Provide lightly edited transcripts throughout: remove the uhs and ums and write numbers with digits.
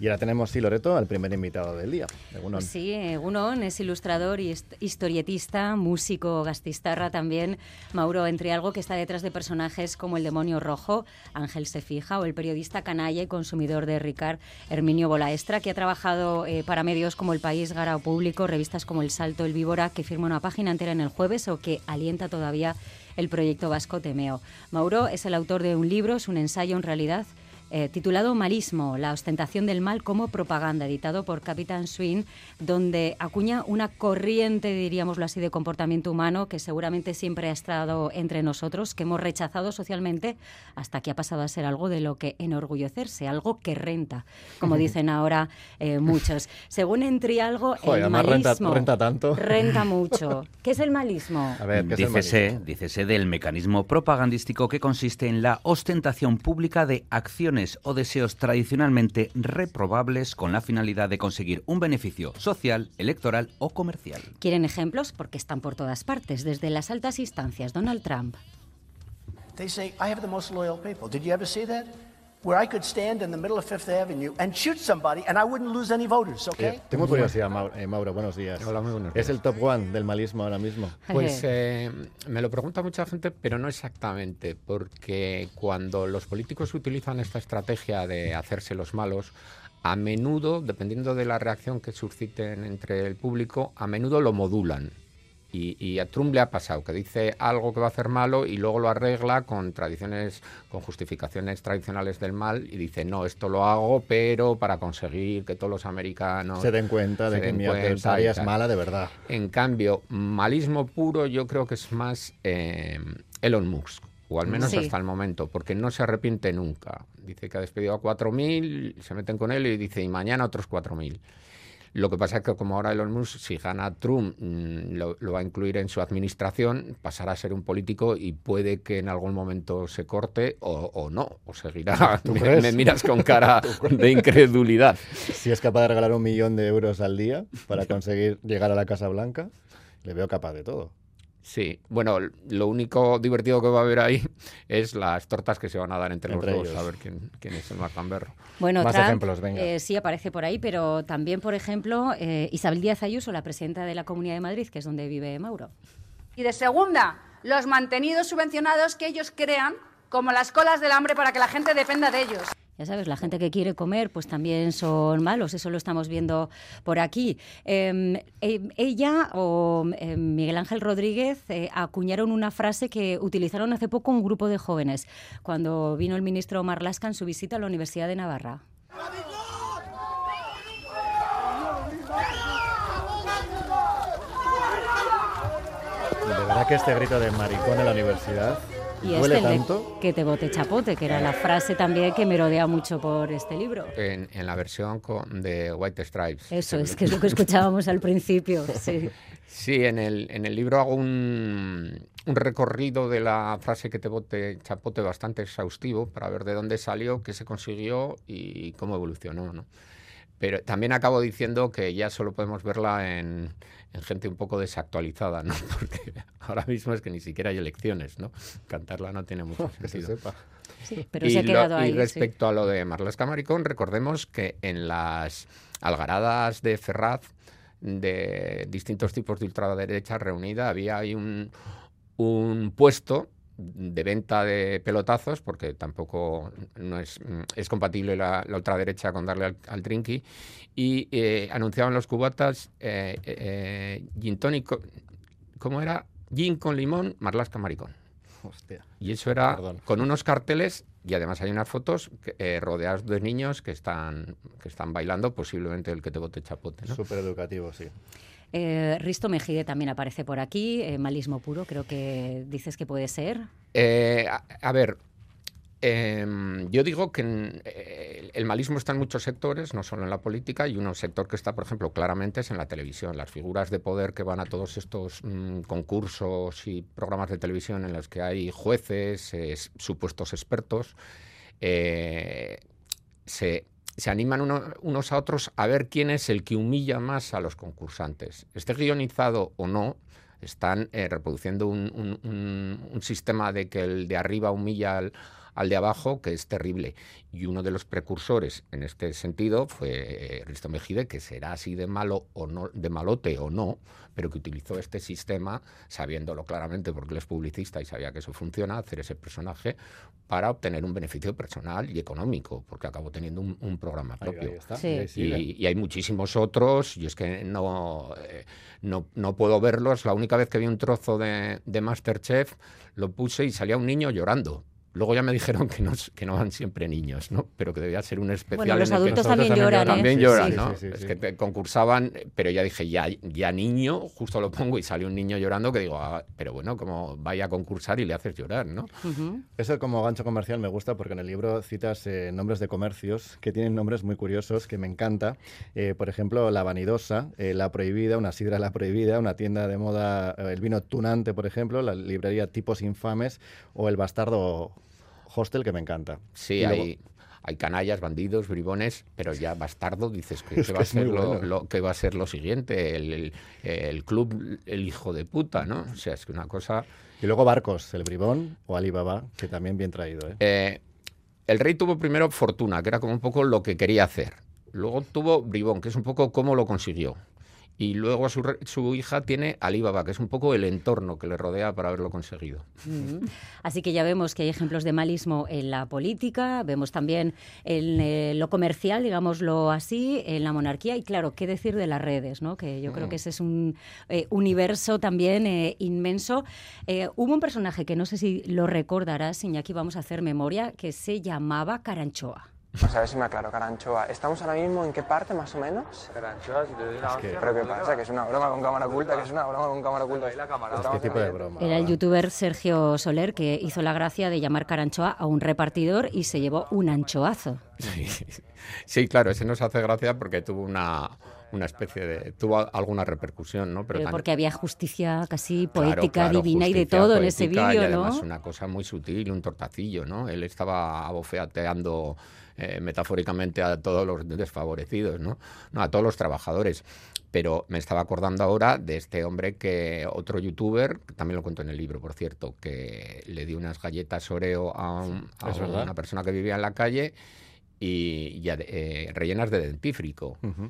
Y ahora tenemos, sí, Loreto, al primer invitado del día, Egunon. Pues sí, Egunon es ilustrador y historietista, músico, gastistarra también. Mauro Entrialgo, que está detrás de personajes como el demonio rojo, Ángel se fija, o el periodista canalla y consumidor de Ricard, Herminio Bolaestra, que ha trabajado para medios como El País, Gara o Público, revistas como El Salto, El Víbora, que firma una página entera en El Jueves o que alienta todavía el proyecto vasco Temeo. Mauro es el autor de un libro, es un ensayo en realidad, titulado Malismo, la ostentación del mal como propaganda, editado por Capitán Swing, donde acuña una corriente, diríamoslo así, de comportamiento humano que seguramente siempre ha estado entre nosotros, que hemos rechazado socialmente, hasta que ha pasado a ser algo de lo que enorgullecerse, algo que renta, como dicen ahora muchos. Según Entrialgo, el malismo renta tanto. Renta mucho. ¿Qué es el malismo? A ver, ¿qué es el malismo? Dícese del mecanismo propagandístico que consiste en la ostentación pública de acciones o deseos tradicionalmente reprobables con la finalidad de conseguir un beneficio social, electoral o comercial. ¿Quieren ejemplos? Porque están por todas partes, desde las altas instancias. Donald Trump. They say, I have the most loyal people. Did you ever see that? Where I could stand in the middle of Fifth Avenue and shoot somebody and I wouldn't lose any voters, ¿okay? Tengo curiosidad, Mauro, buenos días. Hola, muy buenos días. ¿Es el top one del malismo ahora mismo? Pues me lo pregunta mucha gente, pero no exactamente, porque cuando los políticos utilizan esta estrategia de hacerse los malos, a menudo, dependiendo de la reacción que susciten entre el público, a menudo lo modulan. Y a Trump le ha pasado, que dice algo que va a hacer malo y luego lo arregla con justificaciones tradicionales del mal y dice, no, esto lo hago, pero para conseguir que todos los americanos se den cuenta de que mi adversaria es mala de verdad. En cambio, malismo puro yo creo que es más Elon Musk, o al menos hasta el momento, porque no se arrepiente nunca. Dice que ha despedido a 4.000, se meten con él y dice, y mañana otros 4.000. Lo que pasa es que como ahora Elon Musk, si gana Trump, lo va a incluir en su administración, pasará a ser un político y puede que en algún momento se corte o no, o seguirá. Me miras con cara de incredulidad. Si es capaz de regalar 1 millón de euros al día para conseguir llegar a la Casa Blanca, le veo capaz de todo. Sí, bueno, lo único divertido que va a haber ahí es las tortas que se van a dar entre los dos, a ver quién es el más gamberro. Bueno, más Trump, ejemplos, venga. Sí aparece por ahí, pero también, por ejemplo, Isabel Díaz Ayuso, la presidenta de la Comunidad de Madrid, que es donde vive Mauro. Y de segunda, los mantenidos subvencionados que ellos crean, como las colas del hambre para que la gente dependa de ellos. Ya sabes, la gente que quiere comer pues también son malos, eso lo estamos viendo por aquí. Ella o Miguel Ángel Rodríguez acuñaron una frase que utilizaron hace poco un grupo de jóvenes cuando vino el ministro Marlaska en su visita a la Universidad de Navarra. De verdad que este grito de maricón en la universidad y duele este tanto. Que te bote chapote, que era la frase también que merodea mucho por este libro. En la versión de White Stripes. Eso es, que es lo que escuchábamos al principio. Sí, sí, en el libro hago un recorrido de la frase que te bote chapote bastante exhaustivo para ver de dónde salió, qué se consiguió y cómo evolucionó, ¿no? Pero también acabo diciendo que ya solo podemos verla en gente un poco desactualizada, ¿no? Porque ahora mismo es que ni siquiera hay elecciones, ¿no? Cantarla no tiene mucho sentido. Que se sepa. Sí, pero se ha quedado ahí. Y respecto a lo de Marlaska Maricón, recordemos que en las algaradas de Ferraz, de distintos tipos de ultraderecha reunida, había ahí un puesto de venta de pelotazos, porque tampoco no es compatible la ultraderecha con darle al trinqui, y anunciaban los cubatas gin tónico, ¿cómo era? Gin con limón, Marlaska Maricón. Hostia. Y eso era con unos carteles, y además hay unas fotos rodeadas de niños que están bailando, posiblemente el que te bote chapote, ¿no? Súper educativo, sí. Risto Mejide también aparece por aquí, malismo puro, creo que dices que puede ser. A ver, yo digo que el malismo está en muchos sectores, no solo en la política, y un sector que está, por ejemplo, claramente es en la televisión. Las figuras de poder que van a todos estos concursos y programas de televisión en los que hay jueces, supuestos expertos, se animan unos a otros a ver quién es el que humilla más a los concursantes. Esté guionizado o no, están reproduciendo un sistema de que el de arriba humilla al de abajo, que es terrible. Y uno de los precursores en este sentido fue Risto Mejide, que será así de malo o no, de malote o no, pero que utilizó este sistema, sabiéndolo claramente porque él es publicista y sabía que eso funciona, hacer ese personaje para obtener un beneficio personal y económico, porque acabó teniendo un programa propio. Ahí está, Sí. ahí sigue. Y hay muchísimos otros, y es que no puedo verlos. La única vez que vi un trozo de MasterChef lo puse y salía un niño llorando. Luego ya me dijeron que no van siempre niños, ¿no? Pero que debía ser un especial. Bueno, los en el que adultos nosotros también lloran, ¿eh? también Sí, lloran, sí, ¿no? sí, sí, Es sí. que concursaban, pero ya dije, ya niño, justo lo pongo y sale un niño llorando, que digo, pero bueno, como vaya a concursar y le haces llorar, ¿no? Ujú. Eso como gancho comercial me gusta porque en el libro citas nombres de comercios que tienen nombres muy curiosos, que me encanta. Por ejemplo, La Vanidosa, La Prohibida, una sidra La Prohibida, una tienda de moda, el vino Tunante, por ejemplo, la librería Tipos Infames o el Bastardo Hostel, que me encanta. Sí, Y luego- hay canallas, bandidos, bribones, pero ya bastardo, dices que, Es que que va a es ser muy bueno. que va a ser lo siguiente, el club, el hijo de puta, ¿no? O sea, es que una cosa... Y luego Barcos, el Bribón o Alibaba, que también bien traído. El rey tuvo primero fortuna, que era como un poco lo que quería hacer. Luego tuvo bribón, que es un poco cómo lo consiguió. Y luego su hija tiene Alibaba, que es un poco el entorno que le rodea para haberlo conseguido. Ujú. Así que ya vemos que hay ejemplos de malismo en la política, vemos también en lo comercial, digámoslo así, en la monarquía y claro, qué decir de las redes, ¿no? Que yo creo que ese es un universo también inmenso. Hubo un personaje que no sé si lo recordarás, Iñaki, vamos a hacer memoria, que se llamaba Caranchoa. Pues a ver si me aclaro, Caranchoa. ¿Estamos ahora mismo en qué parte, más o menos? Caranchoa, si te doy una Es que- hostia, ¿Pero qué te doy pasa? una- ¿Que es una broma con cámara oculta? ¿Que es una broma con cámara oculta? Ahí la cámara. ¿Qué tipo de broma? Era el youtuber Sergio Soler que hizo la gracia de llamar Caranchoa a un repartidor y se llevó un anchoazo. Sí, claro, ese nos hace gracia porque tuvo una especie de... tuvo alguna repercusión, ¿no? Pero también- porque había justicia casi Claro, poética, claro, divina y de justicia todo en ese poética vídeo, y además ¿no? una cosa muy sutil, un tortacillo, ¿no? Él estaba abofeteando metafóricamente a todos los desfavorecidos, ¿no? No, a todos los trabajadores. Pero me estaba acordando ahora de este hombre que, otro youtuber, que también lo cuento en el libro, por cierto, que le dio unas galletas Oreo a es verdad. una persona que vivía en la calle y rellenas de dentífrico. Ujú.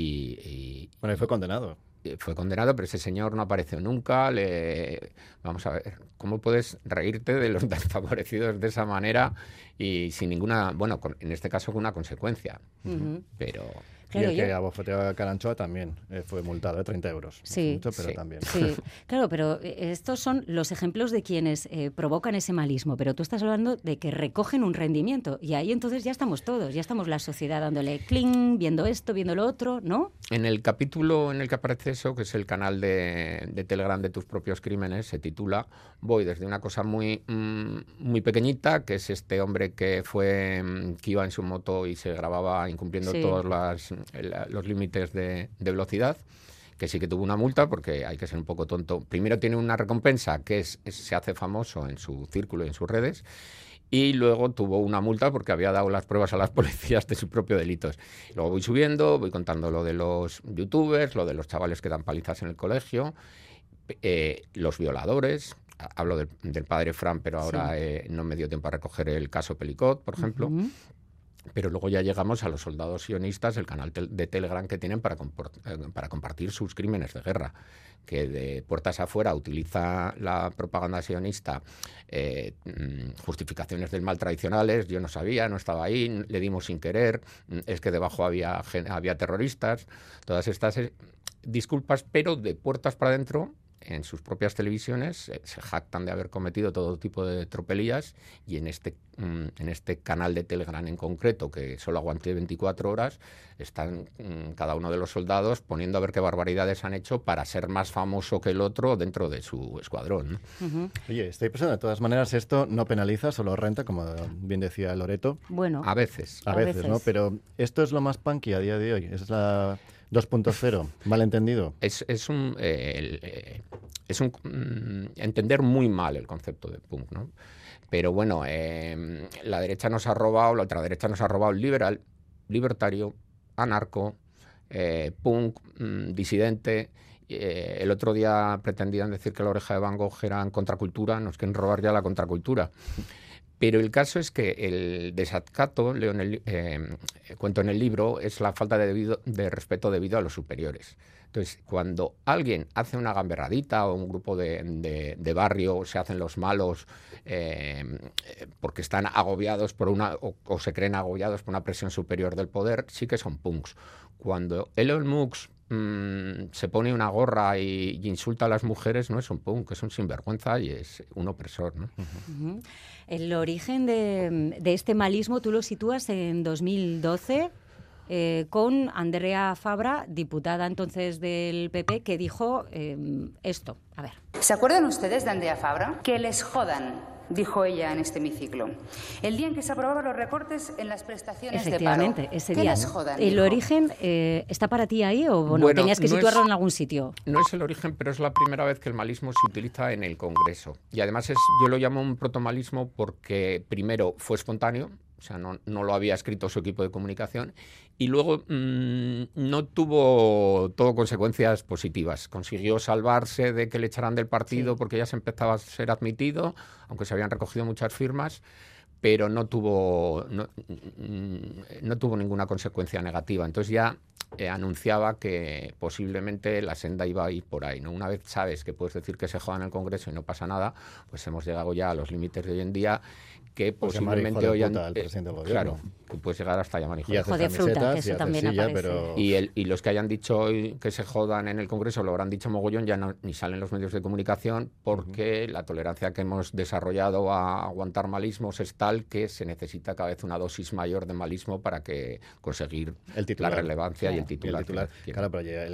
Y Bueno, y fue condenado. fue condenado, pero ese señor no apareció nunca. Vamos a ver, ¿cómo puedes reírte de los desfavorecidos de esa manera y sin ninguna, bueno, en este caso con una consecuencia? Ujú. Pero Claro, y el que yo- abofeteó a Caranchoa también fue multado de 30 euros. No Sí. fue mucho, pero Sí. también. Sí, claro, pero estos son los ejemplos de quienes provocan ese malismo, pero tú estás hablando de que recogen un rendimiento y ahí entonces ya estamos todos, ya estamos la sociedad dándole cling, viendo esto, viendo lo otro, ¿no? en el capítulo en el que aparece eso, que es el canal de Telegram de tus propios crímenes, se titula, voy desde una cosa muy pequeñita, que es este hombre que iba en su moto y se grababa incumpliendo Sí. todos los límites de velocidad, que sí que tuvo una multa porque hay que ser un poco tonto. Primero tiene una recompensa que se hace famoso en su círculo y en sus redes, y luego tuvo una multa porque había dado las pruebas a las policías de sus propios delitos. Luego voy subiendo, voy contando lo de los youtubers, lo de los chavales que dan palizas en el colegio, los violadores. Hablo del padre Fran, pero ahora no me dio tiempo a recoger el caso Pelicot, por ejemplo. Ujú. Pero luego ya llegamos a los soldados sionistas, el canal de Telegram que tienen para compartir sus crímenes de guerra, que de puertas afuera utiliza la propaganda sionista justificaciones del mal tradicionales. Yo no sabía, no estaba ahí, le dimos sin querer, es que debajo había terroristas, todas estas disculpas, pero de puertas para adentro. En sus propias televisiones se jactan de haber cometido todo tipo de tropelías, y en este canal de Telegram en concreto, que solo aguanté 24 horas, están cada uno de los soldados poniendo a ver qué barbaridades han hecho para ser más famoso que el otro dentro de su escuadrón, ¿no? Ujú. Oye, estoy pensando, de todas maneras, esto no penaliza, solo renta, como bien decía Loreto. Bueno, A veces. A A veces, ¿no? veces. Pero esto es lo más punky a día de hoy. Es la 2.0, malentendido. Es entender muy mal el concepto de punk, ¿no? Pero bueno, la derecha nos ha robado, la ultraderecha nos ha robado el liberal, libertario, anarco, punk, disidente. El otro día pretendían decir que La Oreja de Van Gogh era en contracultura, nos quieren robar ya la contracultura. Pero el caso es que el desacato, cuento en el libro, es la falta de respeto debido a los superiores. Entonces, cuando alguien hace una gamberradita o un grupo de barrio, se hacen los malos porque están agobiados por o se creen agobiados por una presión superior del poder, sí que son punks. Cuando Elon Musk se pone una gorra y insulta a las mujeres, no es un punk, es un sinvergüenza y es un opresor, ¿no? Uh-huh. El origen de este malismo tú lo sitúas en 2012 con Andrea Fabra, diputada entonces del PP, que dijo esto. A ver. ¿Se acuerdan ustedes de Andrea Fabra? Que les jodan, dijo ella en este hemiciclo. El día en que se aprobaban los recortes en las prestaciones de paro. Efectivamente, ese día. Les jodan, ¿El dijo. origen está para ti ahí o bueno tenías que situarlo en algún sitio? No es el origen, pero es la primera vez que el malismo se utiliza en el Congreso. Y además yo lo llamo un protomalismo porque primero fue espontáneo, o sea, no lo había escrito su equipo de comunicación, y luego no tuvo todo consecuencias positivas. Consiguió salvarse de que le echaran del partido porque ya se empezaba a ser admitido, aunque se habían recogido muchas firmas, pero no tuvo ninguna consecuencia negativa. Entonces ya anunciaba que posiblemente la senda iba a ir por ahí, ¿no? Una vez sabes que puedes decir que se joda en el Congreso y no pasa nada, pues hemos llegado ya a los límites de hoy en día que pues posiblemente hoy al presidente del gobierno. Claro, que puedes llegar hasta llamar hijo hijo de fruta, que eso también aparece. Pero... Y los que hayan dicho hoy que se jodan en el Congreso lo habrán dicho mogollón, ya ni salen los medios de comunicación porque la tolerancia que hemos desarrollado a aguantar malismos es tal que se necesita cada vez una dosis mayor de malismo para que conseguir la relevancia y el titular. Claro,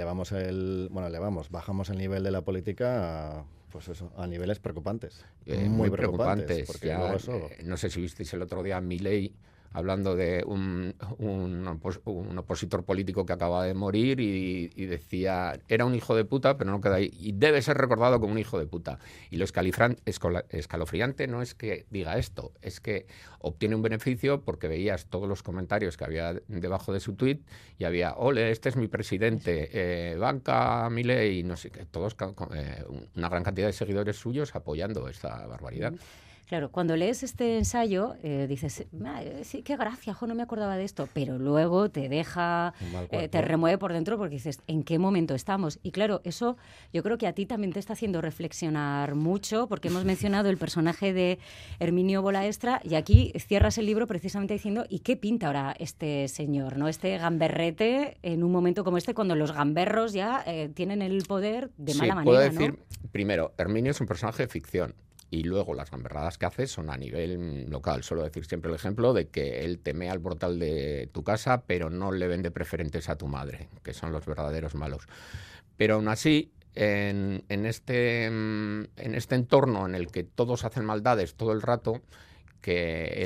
pero bajamos el nivel de la política pues eso, a niveles preocupantes. Muy preocupantes. Porque ya, eso... no sé si visteis el otro día a Milei hablando de un opositor político que acaba de morir y decía, era un hijo de puta, pero no queda ahí, y debe ser recordado como un hijo de puta. Y lo escalofriante no es que diga esto, es que obtiene un beneficio porque veías todos los comentarios que había debajo de su tuit y había, ole, este es mi presidente, banca Milei, no sé qué, todos, una gran cantidad de seguidores suyos apoyando esta barbaridad. Claro, cuando lees este ensayo dices, sí, qué gracia, no me acordaba de esto, pero luego te deja, te remueve por dentro porque dices, ¿en qué momento estamos? Y claro, eso yo creo que a ti también te está haciendo reflexionar mucho porque hemos mencionado el personaje de Herminio Bolaestra y aquí cierras el libro precisamente diciendo, ¿y qué pinta ahora este señor, ¿no? Este gamberrete en un momento como este cuando los gamberros ya tienen el poder de mala manera, puedo decir, ¿no? Primero, Herminio es un personaje de ficción. Y luego las gamberradas que hace son a nivel local. Suelo decir siempre el ejemplo de que él temea al portal de tu casa, pero no le vende preferentes a tu madre, que son los verdaderos malos. Pero aún así, en este entorno en el que todos hacen maldades todo el rato, que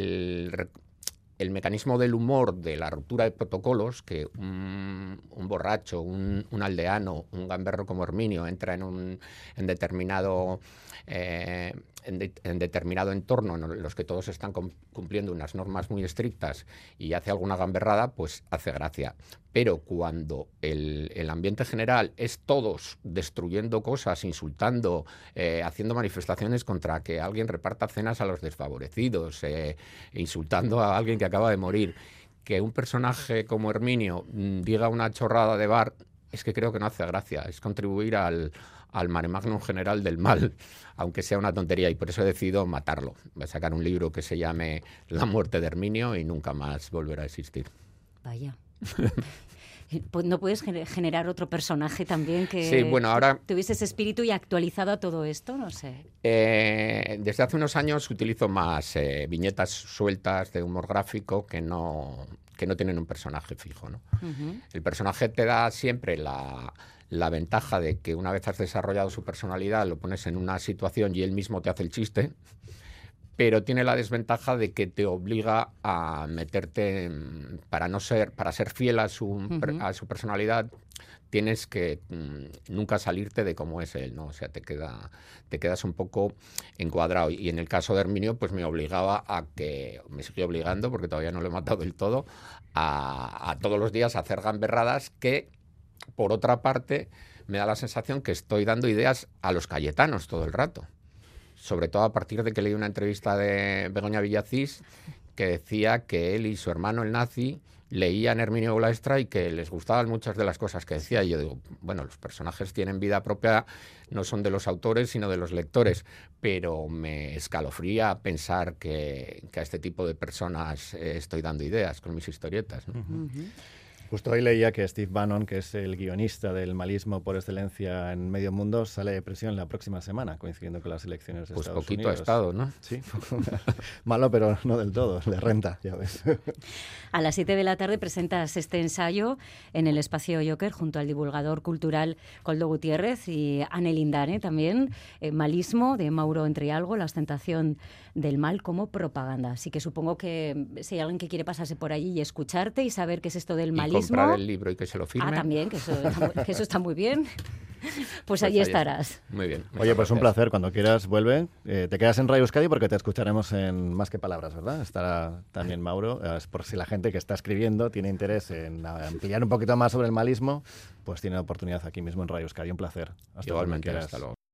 el mecanismo del humor, de la ruptura de protocolos, que un borracho, un aldeano, un gamberro como Herminio entra en determinado entorno en los que todos están cumpliendo unas normas muy estrictas y hace alguna gamberrada, pues hace gracia. Pero cuando el ambiente general es todos destruyendo cosas, insultando, haciendo manifestaciones contra que alguien reparta cenas a los desfavorecidos, insultando a alguien que acaba de morir, que un personaje como Herminio diga una chorrada de bar, es que creo que no hace gracia, es contribuir al mare magnum general del mal, aunque sea una tontería, y por eso he decidido matarlo. Voy a sacar un libro que se llame La muerte de Herminio y nunca más volverá a existir. Vaya. ¿No puedes generar otro personaje también que sí, bueno, ahora tuviese ese espíritu y actualizado a todo esto? No sé. Desde hace unos años utilizo más viñetas sueltas de humor gráfico que no tienen un personaje fijo, ¿no? Uh-huh. El personaje te da siempre la ventaja de que una vez has desarrollado su personalidad, lo pones en una situación y él mismo te hace el chiste, pero tiene la desventaja de que te obliga a meterte, para ser fiel a su personalidad, tienes que nunca salirte de cómo es él, ¿no? O sea, te quedas un poco encuadrado. Y en el caso de Herminio, pues me sigue obligando, porque todavía no lo he matado del todo, a todos los días hacer gamberradas que, por otra parte, me da la sensación que estoy dando ideas a los cayetanos todo el rato. O sobre todo a partir de que leí una entrevista de Begoña Villacís que decía que él y su hermano el nazi leían Herminio Glaestra y que les gustaban muchas de las cosas que decía. Y yo digo, bueno, los personajes tienen vida propia, no son de los autores, sino de los lectores, pero me escalofría pensar que a este tipo de personas estoy dando ideas con mis historietas, ¿no? Justo hoy leía que Steve Bannon, que es el guionista del malismo por excelencia en medio mundo, sale de prisión la próxima semana, coincidiendo con las elecciones de Estados Unidos. Pues poquito ha estado, ¿no? Sí, malo, pero no del todo, le renta, ya ves. A las 7 de la tarde presentas este ensayo en el Espacio Joker junto al divulgador cultural Koldo Gutiérrez y Anne Lindane también, Malismo, de Mauro Entrialgo, la ostentación del mal como propaganda. Así que supongo que si hay alguien que quiere pasarse por allí y escucharte y saber qué es esto del malismo... comprar el libro y que se lo firme. También, que eso está muy bien. Pues allí estarás. Muy bien. Oye, pues un placer. Cuando quieras, vuelve. Te quedas en Radio Euskadi porque te escucharemos en Más que Palabras, ¿verdad? Estará también Mauro. Es por si la gente que está escribiendo tiene interés en ampliar un poquito más sobre el malismo, pues tiene la oportunidad aquí mismo en Radio Euskadi. Un placer. Igualmente, hasta luego.